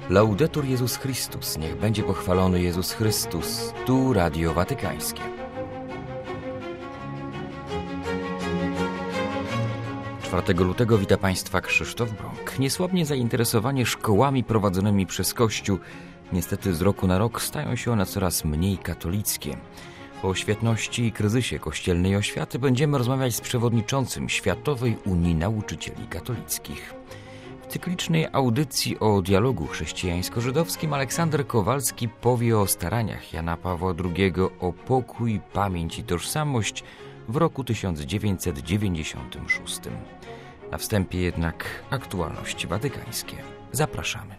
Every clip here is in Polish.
Laudetur Jezus Chrystus, niech będzie pochwalony Jezus Chrystus. Tu Radio Watykańskie. Lutego wita Państwa Krzysztof Brąk. Niesłabnie zainteresowanie szkołami prowadzonymi przez Kościół. Niestety z roku na rok stają się one coraz mniej katolickie. O świetności i kryzysie kościelnej oświaty będziemy rozmawiać z przewodniczącym Światowej Unii Nauczycieli Katolickich. W cyklicznej audycji o dialogu chrześcijańsko-żydowskim Aleksander Kowalski powie o staraniach Jana Pawła II o pokój, pamięć i tożsamość w roku 1996. Na wstępie jednak aktualności watykańskie. Zapraszamy.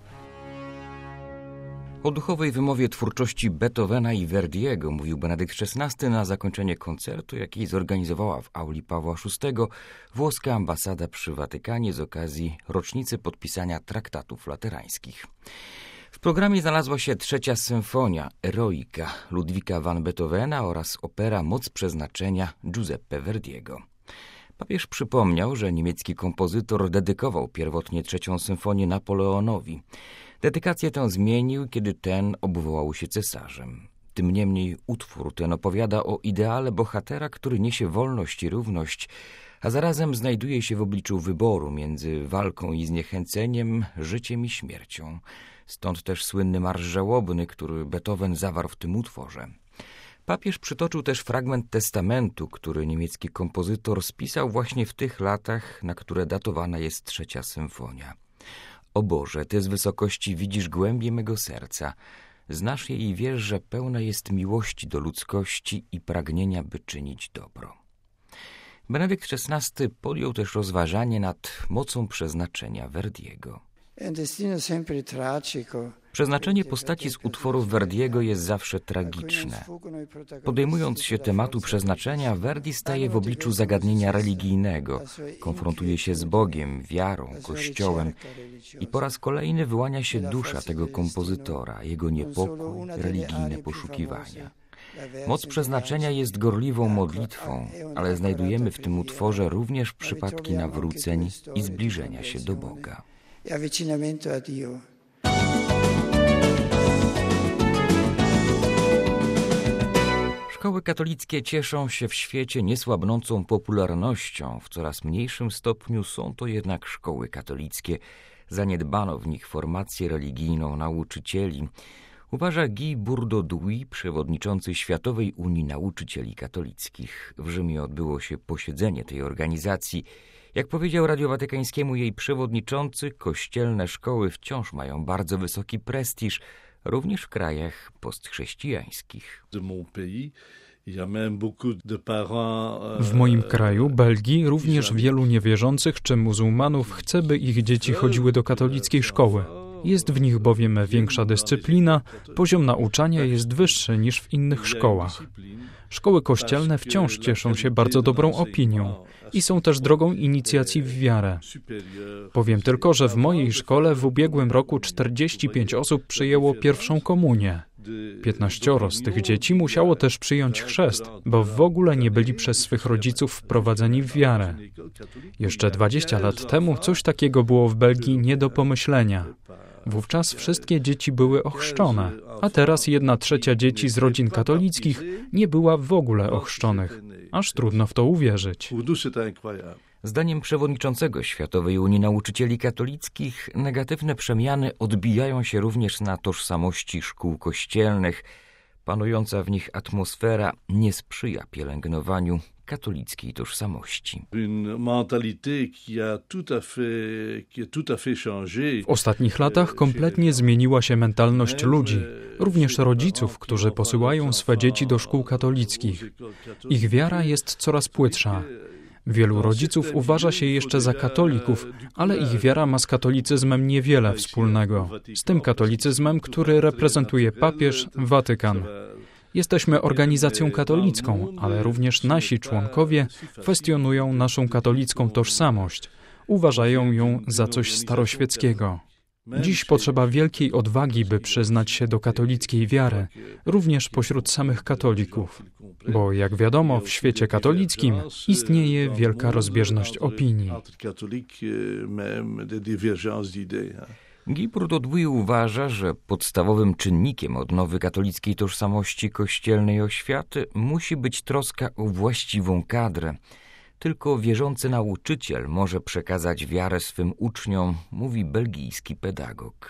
O duchowej wymowie twórczości Beethovena i Verdiego mówił Benedykt XVI na zakończenie koncertu, jaki zorganizowała w auli Pawła VI włoska ambasada przy Watykanie z okazji rocznicy podpisania traktatów laterańskich. W programie znalazła się trzecia symfonia Eroica Ludwika van Beethovena oraz opera Moc przeznaczenia Giuseppe Verdiego. Papież przypomniał, że niemiecki kompozytor dedykował pierwotnie trzecią symfonię Napoleonowi. Dedykację tę zmienił, kiedy ten obwołał się cesarzem. Tym niemniej utwór ten opowiada o ideale bohatera, który niesie wolność i równość, a zarazem znajduje się w obliczu wyboru między walką i zniechęceniem, życiem i śmiercią. Stąd też słynny marsz żałobny, który Beethoven zawarł w tym utworze. Papież przytoczył też fragment testamentu, który niemiecki kompozytor spisał właśnie w tych latach, na które datowana jest trzecia symfonia. O Boże, Ty z wysokości widzisz głębie mego serca. Znasz je i wiesz, że pełna jest miłości do ludzkości i pragnienia, by czynić dobro. Benedykt XVI podjął też rozważanie nad mocą przeznaczenia Verdiego. Przeznaczenie postaci z utworów Verdiego jest zawsze tragiczne. Podejmując się tematu przeznaczenia, Verdi staje w obliczu zagadnienia religijnego, konfrontuje się z Bogiem, wiarą, Kościołem i po raz kolejny wyłania się dusza tego kompozytora, jego niepokój, religijne poszukiwania. Moc przeznaczenia jest gorliwą modlitwą, ale znajdujemy w tym utworze również przypadki nawróceń i zbliżenia się do Boga. Szkoły katolickie cieszą się w świecie niesłabnącą popularnością. W coraz mniejszym stopniu są to jednak szkoły katolickie. Zaniedbano w nich formację religijną nauczycieli. Uważa Guy Bourdeau-Douy, przewodniczący Światowej Unii Nauczycieli Katolickich. W Rzymie odbyło się posiedzenie tej organizacji. Jak powiedział Radiu Watykańskiemu jej przewodniczący, kościelne szkoły wciąż mają bardzo wysoki prestiż, również w krajach postchrześcijańskich. W moim kraju, Belgii, również wielu niewierzących czy muzułmanów chce, by ich dzieci chodziły do katolickiej szkoły. Jest w nich bowiem większa dyscyplina, poziom nauczania jest wyższy niż w innych szkołach. Szkoły kościelne wciąż cieszą się bardzo dobrą opinią i są też drogą inicjacji w wiarę. Powiem tylko, że w mojej szkole w ubiegłym roku 45 osób przyjęło pierwszą komunię. 15 z tych dzieci musiało też przyjąć chrzest, bo w ogóle nie byli przez swych rodziców wprowadzeni w wiarę. Jeszcze 20 lat temu coś takiego było w Belgii nie do pomyślenia. Wówczas wszystkie dzieci były ochrzczone, a teraz 1/3 dzieci z rodzin katolickich nie była w ogóle ochrzczonych. Aż trudno w to uwierzyć. Zdaniem przewodniczącego Światowej Unii Nauczycieli Katolickich negatywne przemiany odbijają się również na tożsamości szkół kościelnych. Panująca w nich atmosfera nie sprzyja pielęgnowaniu katolickiej tożsamości. W ostatnich latach kompletnie zmieniła się mentalność ludzi, również rodziców, którzy posyłają swe dzieci do szkół katolickich. Ich wiara jest coraz płytsza. Wielu rodziców uważa się jeszcze za katolików, ale ich wiara ma z katolicyzmem niewiele wspólnego. Z tym katolicyzmem, który reprezentuje papież, Watykan. Jesteśmy organizacją katolicką, ale również nasi członkowie kwestionują naszą katolicką tożsamość. Uważają ją za coś staroświeckiego. Dziś potrzeba wielkiej odwagi, by przyznać się do katolickiej wiary, również pośród samych katolików. Bo jak wiadomo, w świecie katolickim istnieje wielka rozbieżność opinii. Guy Bourdouis uważa, że podstawowym czynnikiem odnowy katolickiej tożsamości kościelnej oświaty musi być troska o właściwą kadrę. Tylko wierzący nauczyciel może przekazać wiarę swym uczniom, mówi belgijski pedagog.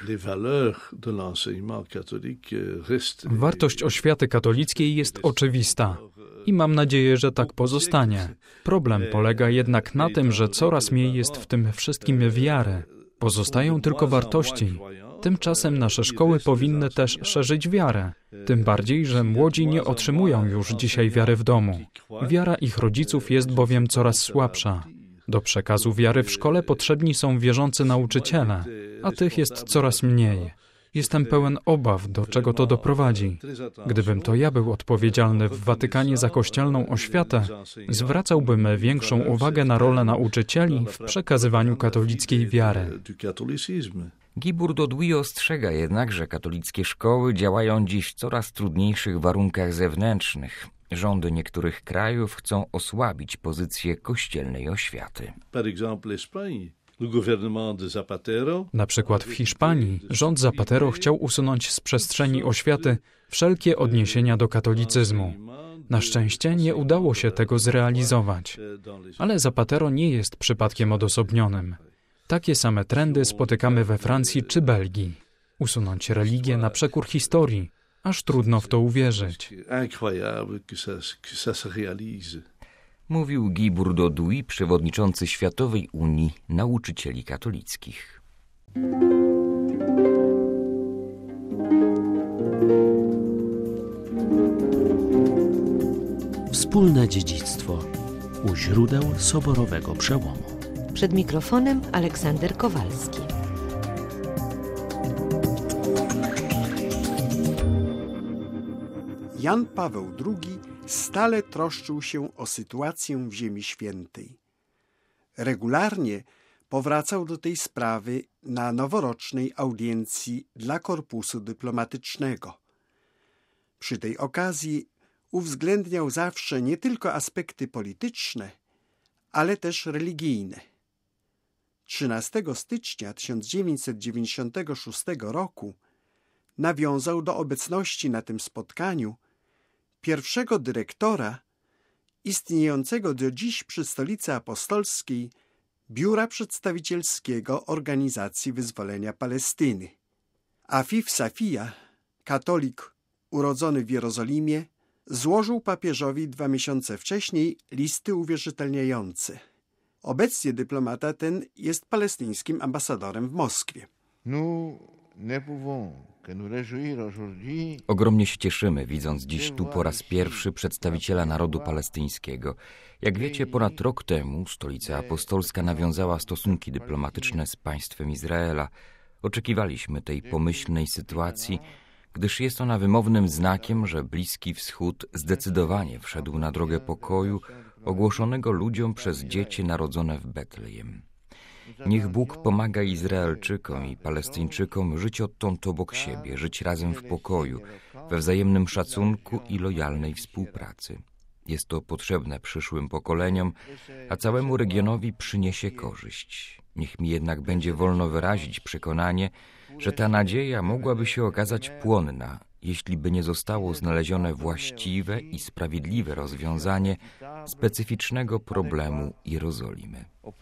Wartość oświaty katolickiej jest oczywista i mam nadzieję, że tak pozostanie. Problem polega jednak na tym, że coraz mniej jest w tym wszystkim wiary. Pozostają tylko wartości. Tymczasem nasze szkoły powinny też szerzyć wiarę. Tym bardziej, że młodzi nie otrzymują już dzisiaj wiary w domu. Wiara ich rodziców jest bowiem coraz słabsza. Do przekazu wiary w szkole potrzebni są wierzący nauczyciele, a tych jest coraz mniej. Jestem pełen obaw, do czego to doprowadzi. Gdybym to ja był odpowiedzialny w Watykanie za kościelną oświatę, zwracałbym większą uwagę na rolę nauczycieli w przekazywaniu katolickiej wiary. Guy Bourdouis ostrzega jednak, że katolickie szkoły działają dziś w coraz trudniejszych warunkach zewnętrznych. Rządy niektórych krajów chcą osłabić pozycję kościelnej oświaty. Na przykład w Hiszpanii rząd Zapatero chciał usunąć z przestrzeni oświaty wszelkie odniesienia do katolicyzmu. Na szczęście nie udało się tego zrealizować. Ale Zapatero nie jest przypadkiem odosobnionym. Takie same trendy spotykamy we Francji czy Belgii. Usunąć religię na przekór historii, aż trudno w to uwierzyć. Mówił Guy Bourdouis, przewodniczący Światowej Unii Nauczycieli Katolickich. Wspólne dziedzictwo u źródeł soborowego przełomu. Przed mikrofonem Aleksander Kowalski. Jan Paweł II stale troszczył się o sytuację w Ziemi Świętej. Regularnie powracał do tej sprawy na noworocznej audiencji dla korpusu dyplomatycznego. Przy tej okazji uwzględniał zawsze nie tylko aspekty polityczne, ale też religijne. 13 stycznia 1996 roku nawiązał do obecności na tym spotkaniu pierwszego dyrektora istniejącego do dziś przy Stolicy Apostolskiej Biura Przedstawicielskiego Organizacji Wyzwolenia Palestyny. Afif Safia, katolik urodzony w Jerozolimie, złożył papieżowi 2 miesiące wcześniej listy uwierzytelniające. Obecnie dyplomata ten jest palestyńskim ambasadorem w Moskwie. Ogromnie się cieszymy, widząc dziś tu po raz pierwszy przedstawiciela narodu palestyńskiego. Jak wiecie, ponad rok temu Stolica Apostolska nawiązała stosunki dyplomatyczne z państwem Izraela. Oczekiwaliśmy tej pomyślnej sytuacji, gdyż jest ona wymownym znakiem, że Bliski Wschód zdecydowanie wszedł na drogę pokoju ogłoszonego ludziom przez dzieci narodzone w Betlejem. Niech Bóg pomaga Izraelczykom i Palestyńczykom żyć odtąd obok siebie, żyć razem w pokoju, we wzajemnym szacunku i lojalnej współpracy. Jest to potrzebne przyszłym pokoleniom, a całemu regionowi przyniesie korzyść. Niech mi jednak będzie wolno wyrazić przekonanie, że ta nadzieja mogłaby się okazać płonna, jeśli by nie zostało znalezione właściwe i sprawiedliwe rozwiązanie specyficznego problemu Jerozolimy.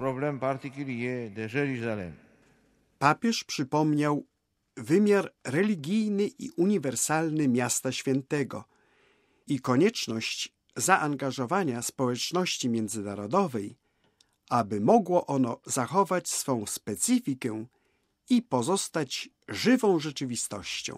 Papież przypomniał wymiar religijny i uniwersalny Miasta Świętego i konieczność zaangażowania społeczności międzynarodowej, aby mogło ono zachować swą specyfikę i pozostać żywą rzeczywistością.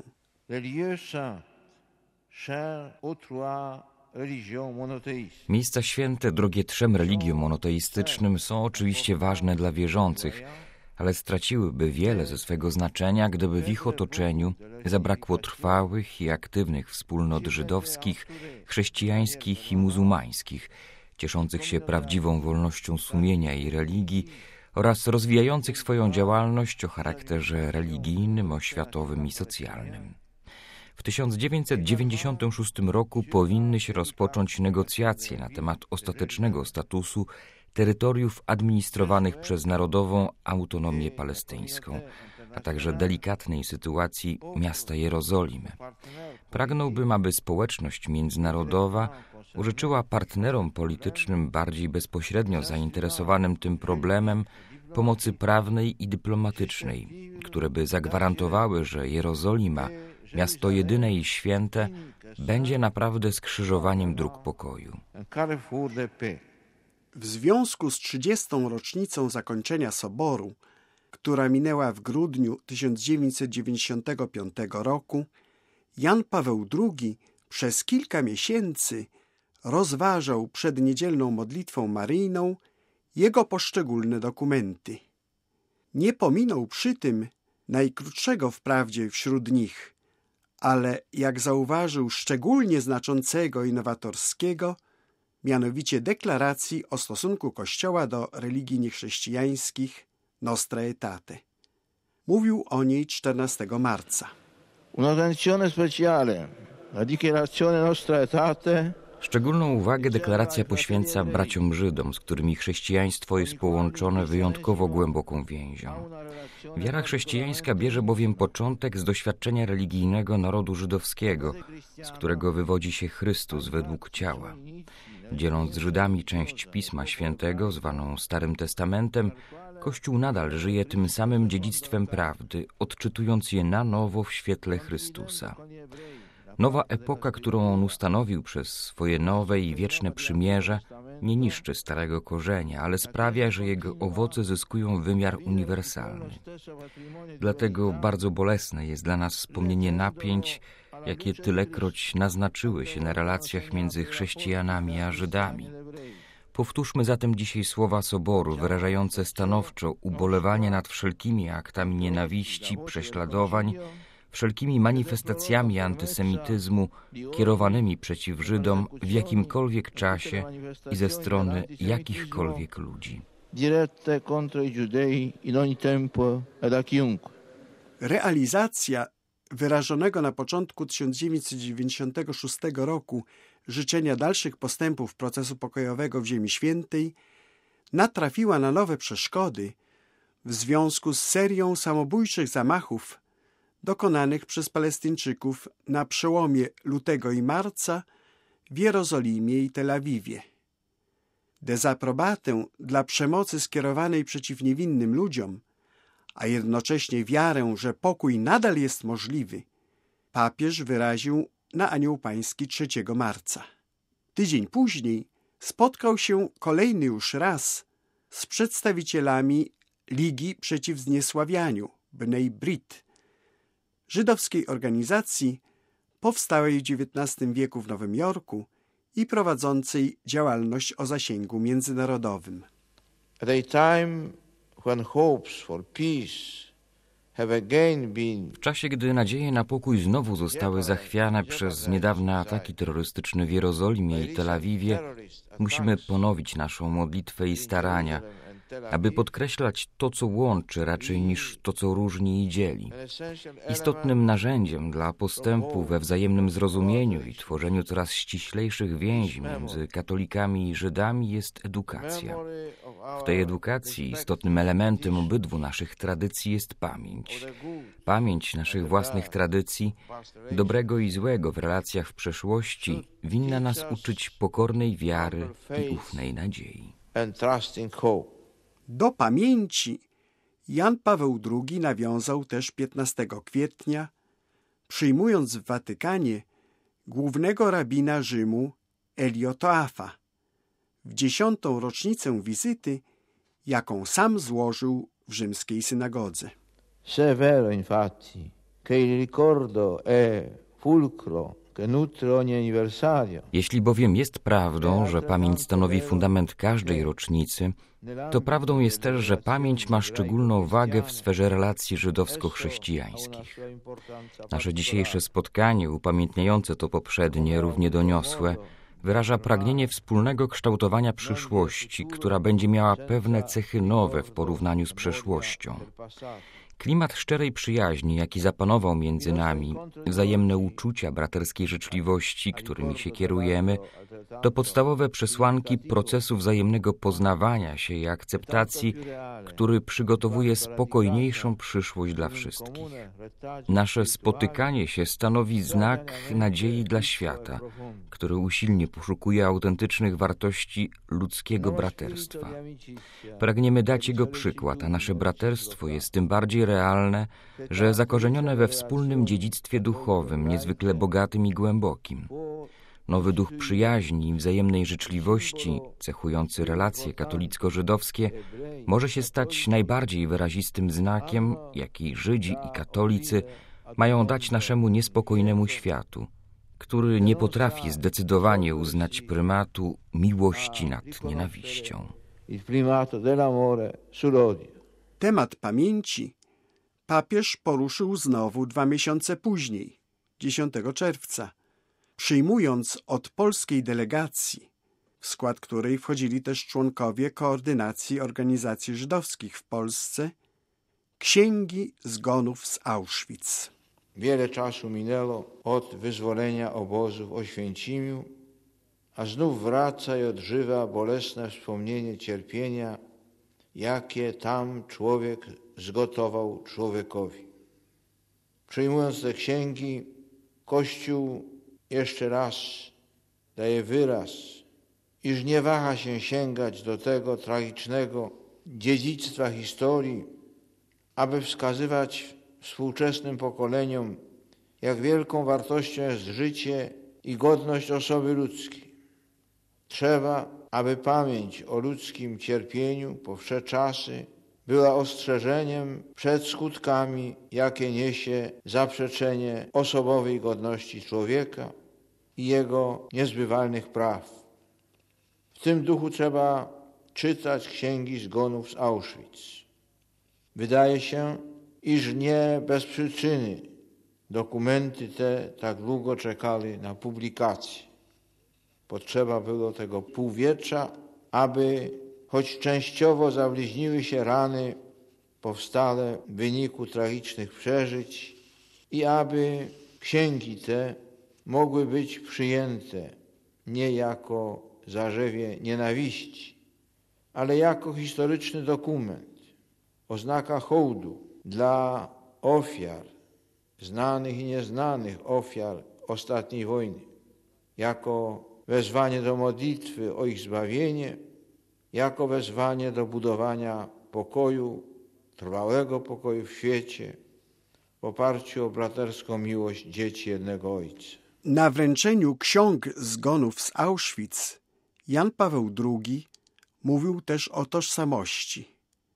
Miejsca święte, drogie trzem religiom monoteistycznym, są oczywiście ważne dla wierzących, ale straciłyby wiele ze swego znaczenia, gdyby w ich otoczeniu zabrakło trwałych i aktywnych wspólnot żydowskich, chrześcijańskich i muzułmańskich, cieszących się prawdziwą wolnością sumienia i religii oraz rozwijających swoją działalność o charakterze religijnym, oświatowym i socjalnym. W 1996 roku powinny się rozpocząć negocjacje na temat ostatecznego statusu terytoriów administrowanych przez Narodową Autonomię Palestyńską. a także delikatnej sytuacji miasta Jerozolimy. Pragnąłbym, aby społeczność międzynarodowa użyczyła partnerom politycznym bardziej bezpośrednio zainteresowanym tym problemem pomocy prawnej i dyplomatycznej, które by zagwarantowały, że Jerozolima, miasto jedyne i święte, będzie naprawdę skrzyżowaniem dróg pokoju. W związku z 30. rocznicą zakończenia Soboru, która minęła w grudniu 1995 roku, Jan Paweł II przez kilka miesięcy rozważał przed niedzielną modlitwą maryjną jego poszczególne dokumenty. Nie pominął przy tym najkrótszego wprawdzie wśród nich, ale jak zauważył szczególnie znaczącego i nowatorskiego, mianowicie deklaracji o stosunku Kościoła do religii niechrześcijańskich Nostra Aetate. Mówił o niej 14 marca. Un'attenzione speciale, la dichiarazione Nostra Aetate. Szczególną uwagę deklaracja poświęca braciom Żydom, z którymi chrześcijaństwo jest połączone wyjątkowo głęboką więzią. Wiara chrześcijańska bierze bowiem początek z doświadczenia religijnego narodu żydowskiego, z którego wywodzi się Chrystus według ciała. Dzieląc z Żydami część Pisma Świętego, zwaną Starym Testamentem, Kościół nadal żyje tym samym dziedzictwem prawdy, odczytując je na nowo w świetle Chrystusa. Nowa epoka, którą on ustanowił przez swoje nowe i wieczne przymierze, nie niszczy starego korzenia, ale sprawia, że jego owoce zyskują wymiar uniwersalny. Dlatego bardzo bolesne jest dla nas wspomnienie napięć, jakie tylekroć naznaczyły się na relacjach między chrześcijanami a Żydami. Powtórzmy zatem dzisiaj słowa Soboru, wyrażające stanowczo ubolewanie nad wszelkimi aktami nienawiści, prześladowań, wszelkimi manifestacjami antysemityzmu kierowanymi przeciw Żydom w jakimkolwiek czasie i ze strony jakichkolwiek ludzi. Dirette contro i Giudei in ogni tempo e da chiunque. Realizacja wyrażonego na początku 1996 roku życzenia dalszych postępów procesu pokojowego w Ziemi Świętej natrafiła na nowe przeszkody w związku z serią samobójczych zamachów dokonanych przez Palestyńczyków na przełomie lutego i marca w Jerozolimie i Tel Awiwie. Dezaprobatę dla przemocy skierowanej przeciw niewinnym ludziom, a jednocześnie wiarę, że pokój nadal jest możliwy, papież wyraził na Anioł Pański 3 marca. Tydzień później spotkał się kolejny już raz z przedstawicielami Ligi Przeciw Zniesławianiu, Bnei Brit, żydowskiej organizacji powstałej w XIX wieku w Nowym Jorku i prowadzącej działalność o zasięgu międzynarodowym. At a time when hopes for peace have again been. W czasie, gdy nadzieje na pokój znowu zostały zachwiane przez niedawne ataki terrorystyczne w Jerozolimie i Tel Awiwie, musimy ponowić naszą modlitwę i starania, aby podkreślać to, co łączy, raczej niż to, co różni i dzieli. Istotnym narzędziem dla postępu we wzajemnym zrozumieniu i tworzeniu coraz ściślejszych więzi między katolikami i Żydami jest edukacja. W tej edukacji istotnym elementem obydwu naszych tradycji jest pamięć. Pamięć naszych własnych tradycji, dobrego i złego w relacjach w przeszłości, winna nas uczyć pokornej wiary i ufnej nadziei. Do pamięci Jan Paweł II nawiązał też 15 kwietnia, przyjmując w Watykanie głównego rabina Rzymu Elio Toafa w 10. rocznicę wizyty, jaką sam złożył w rzymskiej synagodze. Se è vero infatti che il ricordo è fulcro che nutre ogni anniversario. Jeśli bowiem jest prawdą, że pamięć stanowi fundament każdej rocznicy, to prawdą jest też, że pamięć ma szczególną wagę w sferze relacji żydowsko-chrześcijańskich. Nasze dzisiejsze spotkanie, upamiętniające to poprzednie, równie doniosłe, wyraża pragnienie wspólnego kształtowania przyszłości, która będzie miała pewne cechy nowe w porównaniu z przeszłością. Klimat szczerej przyjaźni, jaki zapanował między nami, wzajemne uczucia braterskiej życzliwości, którymi się kierujemy, to podstawowe przesłanki procesu wzajemnego poznawania się i akceptacji, który przygotowuje spokojniejszą przyszłość dla wszystkich. Nasze spotykanie się stanowi znak nadziei dla świata, który usilnie poszukuje autentycznych wartości ludzkiego braterstwa. Pragniemy dać jego przykład, a nasze braterstwo jest tym bardziej realne, że zakorzenione we wspólnym dziedzictwie duchowym, niezwykle bogatym i głębokim. Nowy duch przyjaźni i wzajemnej życzliwości, cechujący relacje katolicko-żydowskie, może się stać najbardziej wyrazistym znakiem, jaki Żydzi i katolicy mają dać naszemu niespokojnemu światu, który nie potrafi zdecydowanie uznać prymatu miłości nad nienawiścią. Temat pamięci papież poruszył znowu 2 miesiące później, 10 czerwca, przyjmując od polskiej delegacji, w skład której wchodzili też członkowie koordynacji organizacji żydowskich w Polsce, księgi zgonów z Auschwitz. Wiele czasu minęło od wyzwolenia obozu w Oświęcimiu, a znów wraca i odżywa bolesne wspomnienie cierpienia, jakie tam człowiek zgotował człowiekowi. Przyjmując te księgi, Kościół jeszcze raz daje wyraz, iż nie waha się sięgać do tego tragicznego dziedzictwa historii, aby wskazywać współczesnym pokoleniom, jak wielką wartością jest życie i godność osoby ludzkiej. Trzeba, aby pamięć o ludzkim cierpieniu po wsze czasy była ostrzeżeniem przed skutkami, jakie niesie zaprzeczenie osobowej godności człowieka i jego niezbywalnych praw. W tym duchu trzeba czytać księgi zgonów z Auschwitz. Wydaje się, iż nie bez przyczyny dokumenty te tak długo czekały na publikację. Potrzeba było tego półwiecza, aby choć częściowo zabliźniły się rany powstałe w wyniku tragicznych przeżyć i aby księgi te mogły być przyjęte nie jako zarzewie nienawiści, ale jako historyczny dokument, oznaka hołdu dla ofiar, znanych i nieznanych ofiar ostatniej wojny, jako wezwanie do modlitwy o ich zbawienie, jako wezwanie do budowania pokoju, trwałego pokoju w świecie, w oparciu o braterską miłość dzieci jednego Ojca. Na wręczeniu ksiąg zgonów z Auschwitz Jan Paweł II mówił też o tożsamości.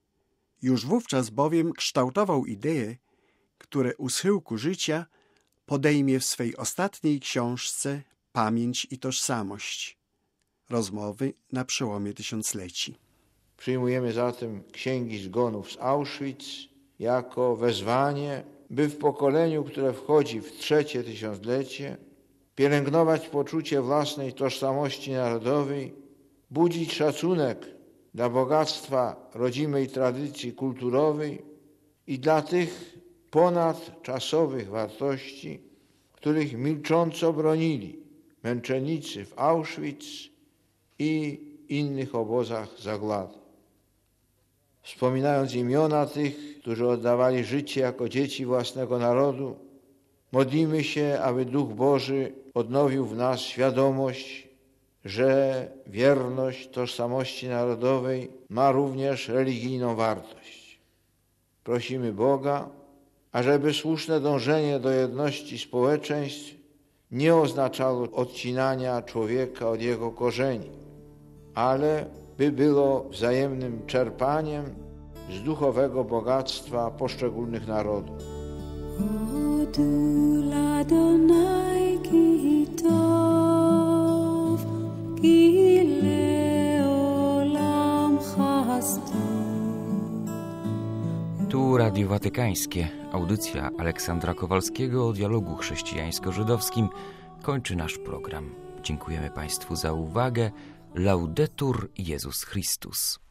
Już wówczas bowiem kształtował idee, które u schyłku życia podejmie w swej ostatniej książce Pamięć i tożsamość. Rozmowy na przełomie tysiącleci. Przyjmujemy zatem księgi zgonów z Auschwitz jako wezwanie, by w pokoleniu, które wchodzi w 3. tysiąclecie, pielęgnować poczucie własnej tożsamości narodowej, budzić szacunek dla bogactwa rodzimej tradycji kulturowej i dla tych ponadczasowych wartości, których milcząco bronili męczennicy w Auschwitz i innych obozach zagłady. Wspominając imiona tych, którzy oddawali życie jako dzieci własnego narodu, modlimy się, aby Duch Boży odnowił w nas świadomość, że wierność tożsamości narodowej ma również religijną wartość. Prosimy Boga, ażeby słuszne dążenie do jedności społeczeństw nie oznaczało odcinania człowieka od jego korzeni, ale by było wzajemnym czerpaniem z duchowego bogactwa poszczególnych narodów. Tu Radio Watykańskie. Audycja Aleksandra Kowalskiego o dialogu chrześcijańsko-żydowskim kończy nasz program. Dziękujemy Państwu za uwagę. Laudetur Jezus Chrystus.